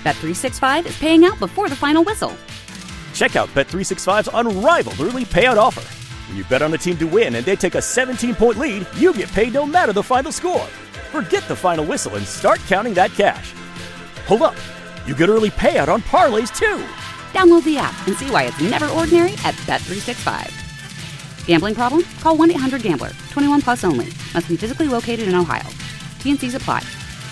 Bet365 is paying out before the final whistle. Check out Bet365's unrivaled early payout offer. When you bet on a team to win and they take a 17-point lead, you get paid no matter the final score. Forget the final whistle and start counting that cash. Hold up. You get early payout on parlays, too. Download the app and see why it's never ordinary at Bet365. Gambling problem? Call 1-800-GAMBLER. 21 plus only. Must be physically located in Ohio. T&Cs apply.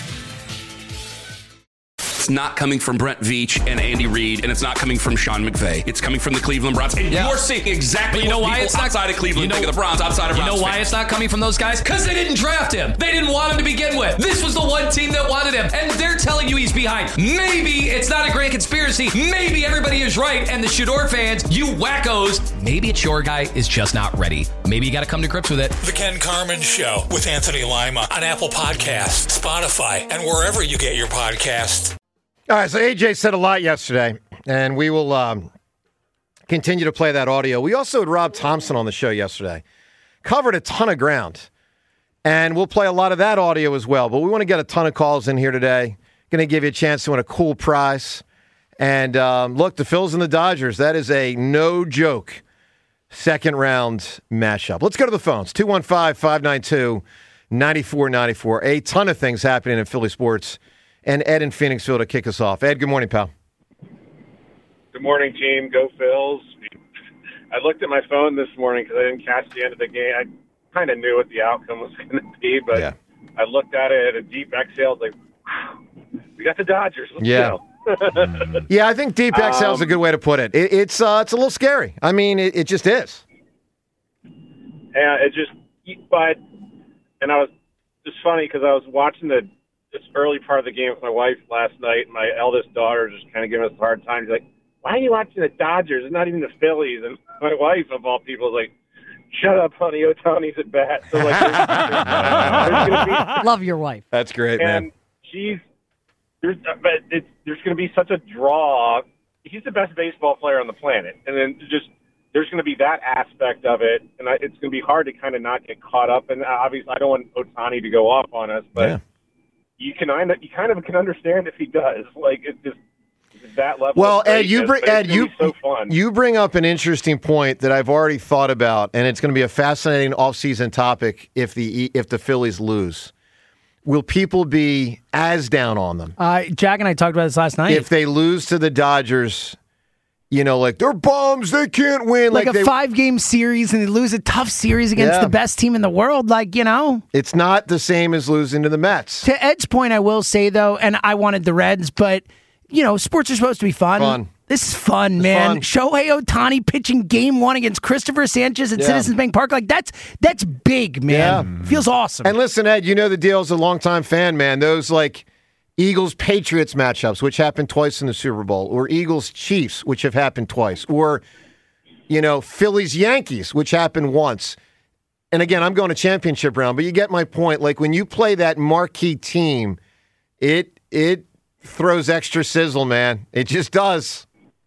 It's not coming from Brent Veach and Andy Reid, and it's not coming from Sean McVay. It's coming from the Cleveland Browns. And you're seeing exactly what people outside of Cleveland think of the Browns, outside of Browns. You know why it's not coming from those guys? Because they didn't draft him. They didn't want him to begin with. This was the one team that wanted him, and they're telling you he's behind. Maybe it's not a grand conspiracy. Maybe everybody is right, and the Shador fans, you wackos, maybe it's your guy is just not ready. Maybe you got to come to grips with it. The Ken Carman Show with Anthony Lima on Apple Podcasts, Spotify, and wherever you get your podcasts. All right, so AJ said a lot yesterday, and we will continue to play that audio. We also had Rob Thompson on the show yesterday. Covered a ton of ground, and we'll play a lot of that audio as well. But we want to get a ton of calls in here today. Going to give you a chance to win a cool prize. And look, the Phils and the Dodgers, that is a no-joke second-round matchup. Let's go to the phones, 215-592-9494. A ton of things happening in Philly sports. And Ed in Phoenixville to kick us off. Ed, good morning, pal. Good morning, team. Go Phils. I looked at my phone this morning because I didn't catch the end of the game. I kind of knew what the outcome was going to be, but I looked at it at a deep exhale. Like, we got the Dodgers. Let's go. Yeah, I think deep exhale is a good way to put it. It's a little scary. I mean, it just is. Yeah, and I was just funny because I was watching this early part of the game with my wife last night. And my eldest daughter just kind of giving us a hard time. She's like, why are you watching the Dodgers? It's not even the Phillies. And my wife, of all people, is like, shut up, honey. Ohtani's at bat. So, like, there's going to be... Love your wife. That's great, man. And there's going to be such a draw. He's the best baseball player on the planet. And then there's going to be that aspect of it. And it's going to be hard to kind of not get caught up. And obviously, I don't want Ohtani to go off on us, but you kind of can understand if he does. Like, it's just that level. Well, Ed, you bring up an interesting point that I've already thought about, and it's going to be a fascinating offseason topic if the Phillies lose. Will people be as down on them? Jack and I talked about this last night. If they lose to the Dodgers, like they're bums, they can't win. Like a 5-game series and they lose a tough series against the best team in the world. It's not the same as losing to the Mets. To Ed's point, I will say, though, and I wanted the Reds, but, sports are supposed to be fun. This is fun, man. Shohei Ohtani pitching game 1 against Christopher Sanchez at Citizens Bank Park. That's big, man. Feels awesome. And listen, Ed, the deal as a longtime fan, man. Those, Eagles-Patriots matchups, which happened twice in the Super Bowl, or Eagles-Chiefs, which have happened twice, or, Phillies-Yankees, which happened once. And again, I'm going to championship round, but you get my point. Like, when you play that marquee team, it throws extra sizzle, man. It just does.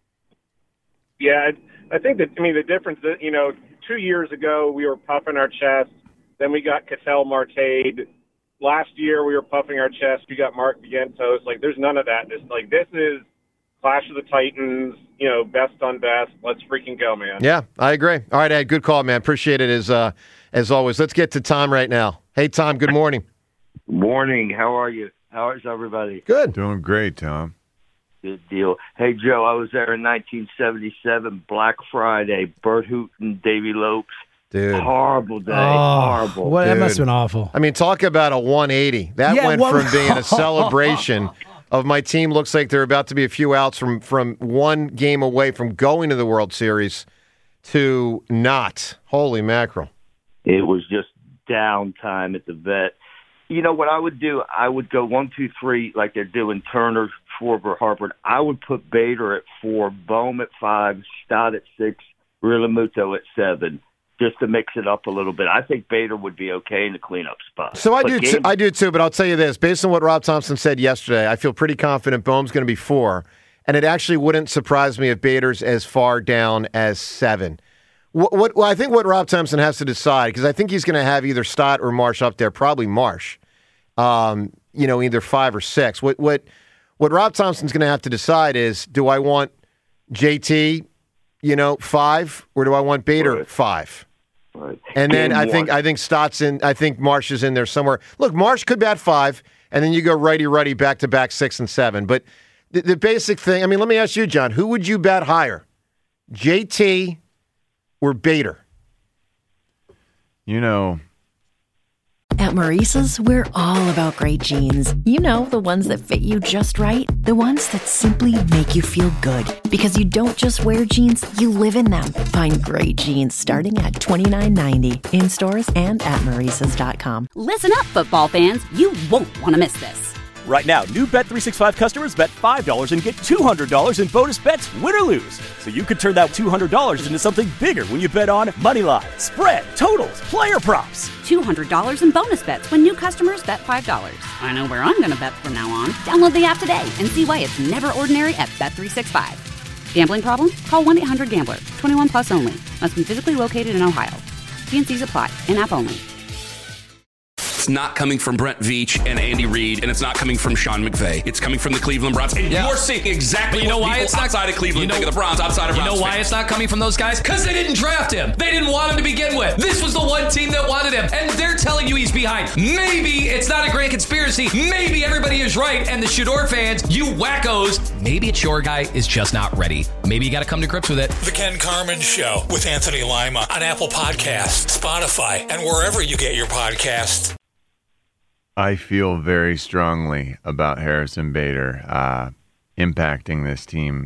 Yeah, I think that, the difference that, 2 years ago we were puffing our chest, then we got Ketel Marte. Last year we were puffing our chest, we got Mark Vientos. There's none of that. This is Clash of the Titans, best on best. Let's freaking go, man. Yeah, I agree. All right, Ed, good call, man. Appreciate it as always. Let's get to Tom right now. Hey, Tom, good morning. Morning. How are you? How is everybody? Good. Doing great, Tom. Good deal. Hey, Joe, I was there in 1977, Black Friday, Bert Hooton, Davy Lopes. Dude. Horrible day. Horrible. That must have been awful. I mean, talk about a 180. That went from being a celebration of my team looks like they're about to be a few outs from one game away from going to the World Series to not. Holy mackerel. It was just downtime at the vet. What I would do? I would go 1, 2, 3 like they're doing Turner, Schwarber, Harper. I would put Bader at 4, Bohm at 5, Stott at 6, Realmuto at 7, just to mix it up a little bit. I think Bader would be okay in the cleanup spot. So I do too, but I'll tell you this. Based on what Rob Thompson said yesterday, I feel pretty confident Bohm's going to be 4, and it actually wouldn't surprise me if Bader's as far down as 7. Well, I think what Rob Thompson has to decide, because I think he's going to have either Stott or Marsh up there, probably Marsh, either 5 or 6. What Rob Thompson's going to have to decide is, do I want JT, 5, or do I want Bader 5? Right. And then I think Stott's in. I think Marsh is in there somewhere. Look, Marsh could bat 5, and then you go righty back to back 6 and 7. But the basic thing. I mean, let me ask you, John. Who would you bat higher, JT or Bader? At Maurice's, we're all about great jeans. The ones that fit you just right. The ones that simply make you feel good. Because you don't just wear jeans, you live in them. Find great jeans starting at $29.90 in stores and at Maurice's.com. Listen up, football fans. You won't want to miss this. Right now, new Bet365 customers bet $5 and get $200 in bonus bets, win or lose. So you could turn that $200 into something bigger when you bet on Moneyline, spread, totals, player props. $200 in bonus bets when new customers bet $5. I know where I'm going to bet from now on. Download the app today and see why it's never ordinary at Bet365. Gambling problem? Call 1-800-GAMBLER. 21 plus only. Must be physically located in Ohio. T&Cs apply. In-app only. It's not coming from Brent Veach and Andy Reid, and it's not coming from Sean McVay. It's coming from the Cleveland Browns. And you're seeing exactly why it's not outside of Cleveland think of the Browns outside of Browns. You know why it's not coming from those guys? Because they didn't draft him. They didn't want him to begin with. This was the one team that wanted him, and they're telling you he's behind. Maybe it's not a grand conspiracy. Maybe everybody is right, and the Shador fans, you wackos, maybe it's your guy is just not ready. Maybe you got to come to grips with it. The Ken Carman Show with Anthony Lima on Apple Podcasts, Spotify, and wherever you get your podcasts. I feel very strongly about Harrison Bader impacting this team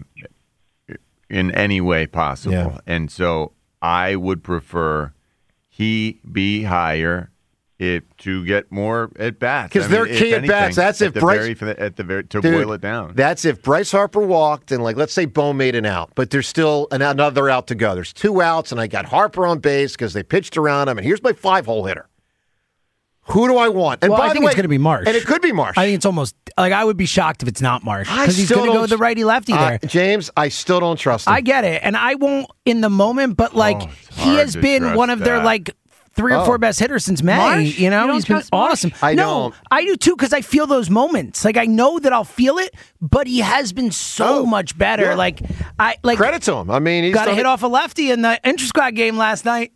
in any way possible. Yeah. And so I would prefer he be higher to get more at bats. Because they're key at bats. That's if Bryce boil it down. That's if Bryce Harper walked and, let's say Bo made an out, but there's still another out to go. There's 2 outs, and I got Harper on base because they pitched around him, and here's my 5-hole hitter. Who do I want? And I think it's going to be Marsh. And it could be Marsh. I think it's almost I would be shocked if it's not Marsh because he's going to go the righty lefty there. James, I still don't trust him. I get it, and I won't in the moment, but he has been one of their 3 or 4 best hitters since May. Marsh? He's been awesome. I do too because I feel those moments. I know that I'll feel it, but he has been so much better. Yeah. Credit to him. I mean, he's got a hit off a lefty in the intra-squad game last night.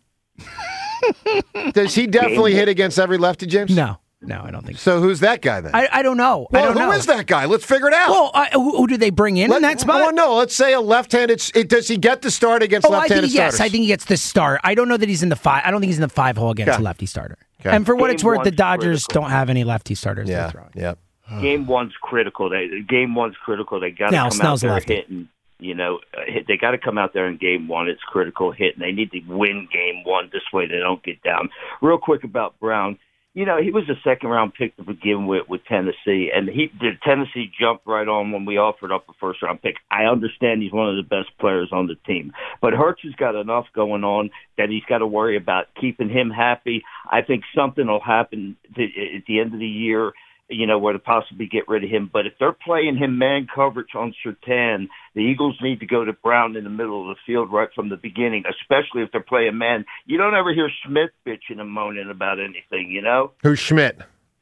Does he definitely hit against every lefty, James? No, I don't think so. So who's that guy then? I don't know. Well, who is that guy? Let's figure it out. Well, who do they bring in that spot? Oh, no. Let's say a left-handed. Does he get the start against left-handed starters? Yes, I think he gets the start. I don't know that he's in the 5. I don't think he's in the 5-hole against a lefty starter. Okay. And for what it's worth, the Dodgers don't have any lefty starters. Yeah. Game one's critical. They got to come out there hitting. They got to come out there in game one. It's critical hit, and they need to win game one. This way they don't get down. Real quick about Brown. He was a second-round pick to begin with Tennessee, and Tennessee jumped right on when we offered up a first-round pick. I understand he's one of the best players on the team, but Hurts has got enough going on that he's got to worry about keeping him happy. I think something will happen at the end of the year, where to possibly get rid of him. But if they're playing him man coverage on Surtain, the Eagles need to go to Brown in the middle of the field right from the beginning, especially if they're playing man. You don't ever hear Schmidt bitching and moaning about anything, Who's Schmidt?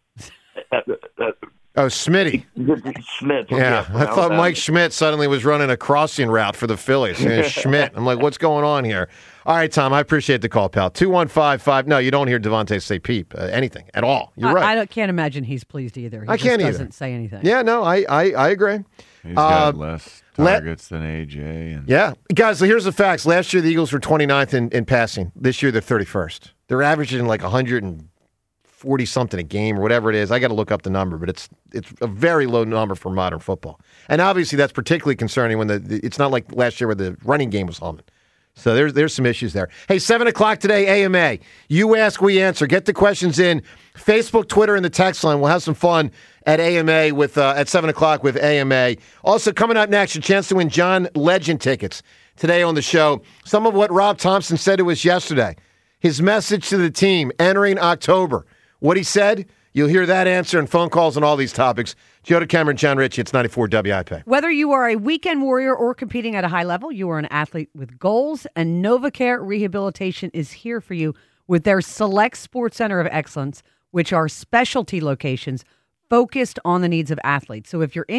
Smitty. Schmidt. Yeah, I thought Mike Schmidt suddenly was running a crossing route for the Phillies. Schmidt. I'm like, what's going on here? All right, Tom, I appreciate the call, pal. 215-5. No, you don't hear Devontae say peep, anything at all. You're right. I can't imagine he's pleased either. I can't either. Doesn't say anything. Yeah, no, I agree. He's got less targets than AJ. Yeah. Guys, here's the facts. Last year, the Eagles were 29th in passing. This year, they're 31st. They're averaging 140-something a game or whatever it is. I got to look up the number, but it's a very low number for modern football. And obviously, that's particularly concerning when it's not like last year where the running game was humming. So there's some issues there. Hey, 7 o'clock today, AMA. You ask, we answer. Get the questions in. Facebook, Twitter, and the text line. We'll have some fun at AMA at 7 o'clock with AMA. Also, coming up next, a chance to win John Legend tickets today on the show. Some of what Rob Thompson said to us yesterday. His message to the team entering October. What he said, you'll hear that answer and phone calls on all these topics. Joe DeCamera, John Ritchie, it's 94 WIP. Whether you are a weekend warrior or competing at a high level, you are an athlete with goals, and NovaCare Rehabilitation is here for you with their Select Sports Center of Excellence, which are specialty locations focused on the needs of athletes. So if you're injured,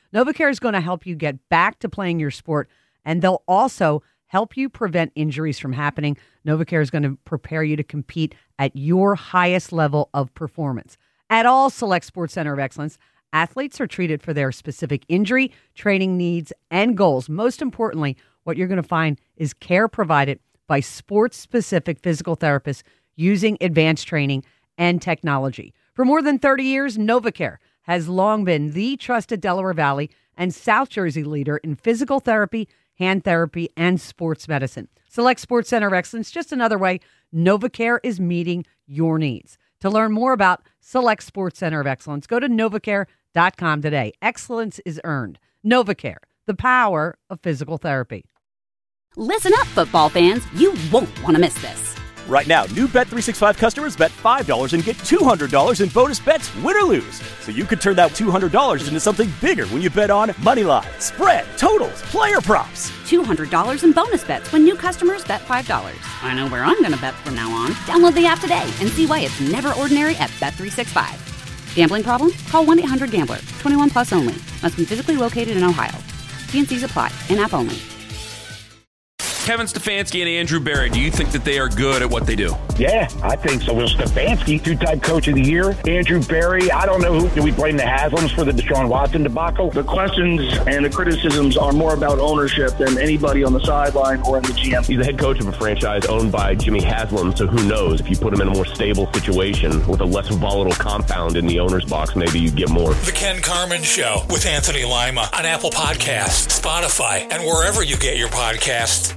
NovaCare is going to help you get back to playing your sport, and they'll also help you prevent injuries from happening. NovaCare is going to prepare you to compete at your highest level of performance. At all select Sports Center of Excellence, athletes are treated for their specific injury, training needs, and goals. Most importantly, what you're going to find is care provided by sports-specific physical therapists using advanced training and technology. For more than 30 years, NovaCare has long been the trusted Delaware Valley and South Jersey leader in physical therapy, hand therapy, and sports medicine. Select Sports Center of Excellence, just another way NovaCare is meeting your needs. To learn more about Select Sports Center of Excellence, go to NovaCare.com today. Excellence is earned. NovaCare, the power of physical therapy. Listen up, football fans. You won't want to miss this. Right now, new Bet365 customers bet $5 and get $200 in bonus bets, win or lose. So you could turn that $200 into something bigger when you bet on money line, spread, totals, player props. $200 in bonus bets when new customers bet $5. I know where I'm going to bet from now on. Download the app today and see why it's never ordinary at Bet365. Gambling problem? Call 1-800-GAMBLER. 21 plus only. Must be physically located in Ohio. T&Cs apply. In-app only. Kevin Stefanski and Andrew Berry, do you think that they are good at what they do? Yeah, I think so. Will Stefanski, two-time coach of the year. Andrew Berry, I don't know who. Do we blame the Haslams for the Deshaun Watson debacle? The questions and the criticisms are more about ownership than anybody on the sideline or in the GM. He's the head coach of a franchise owned by Jimmy Haslam, so who knows? If you put him in a more stable situation with a less volatile compound in the owner's box, maybe you get more. The Ken Carman Show with Anthony Lima on Apple Podcasts, Spotify, and wherever you get your podcasts.